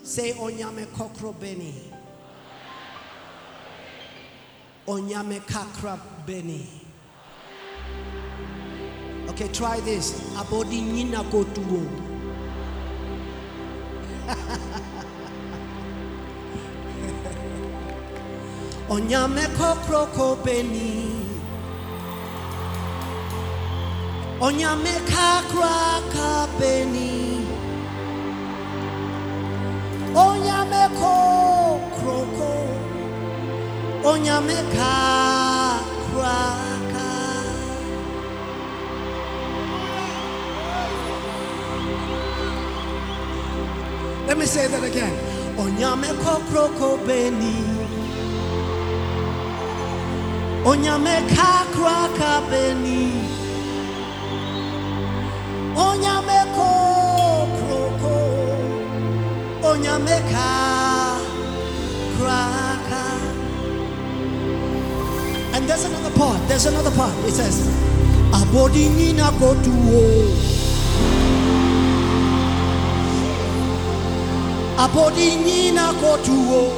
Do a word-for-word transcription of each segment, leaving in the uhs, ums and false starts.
Say onyame kokro beni. Onyame kakra beni. Okay, try this. Abodi nina kotuo. Onyame kokro ko beni. Onyame kakra ka beni. Onyame kokro ko. Onyame kakra ka. Let me say that again. Onyame kokro ko beni. Onyame kakra ka beni. Onyame kokro ko. Onyame kakra ka. And there's another part. There's another part. It says, Abodi nina kotuo. Abodi nina kotuo.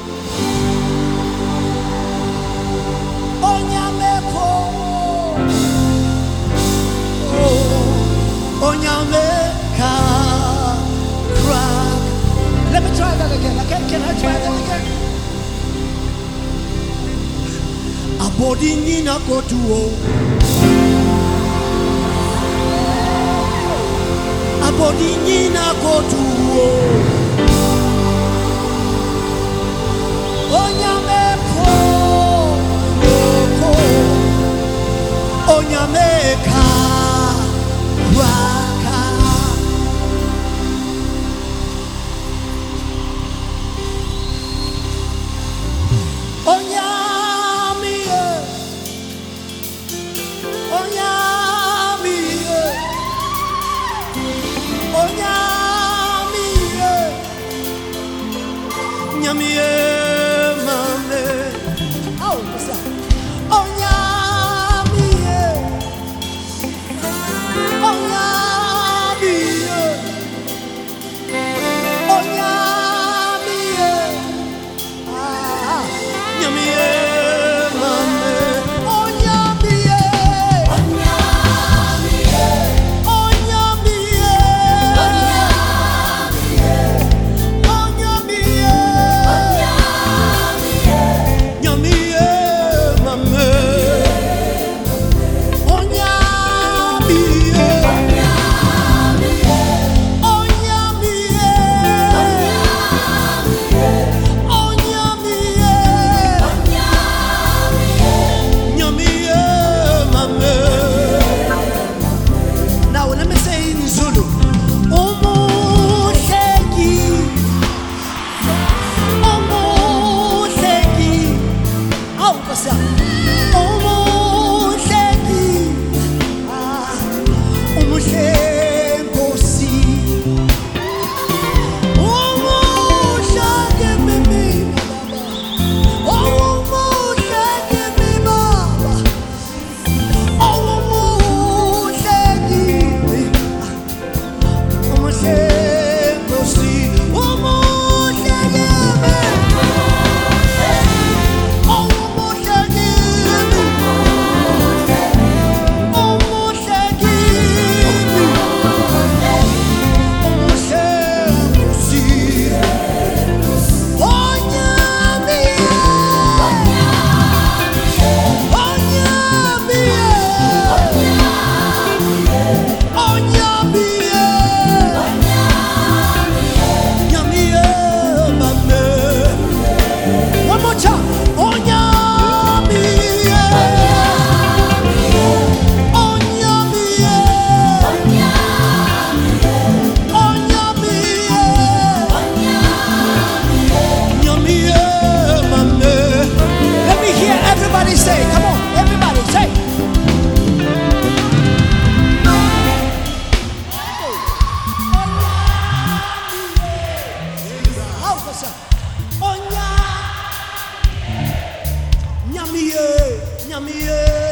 Onyame ko. Oh, onyame ka crack. Let me try that again. Okay, can I try that again? Abodi nina kotuo. Abodi nina kotuo. Onyame ko, ko, onyame ka, waka. Onyame, onyame, onyame, onyame. Nyamiye, nyamiye.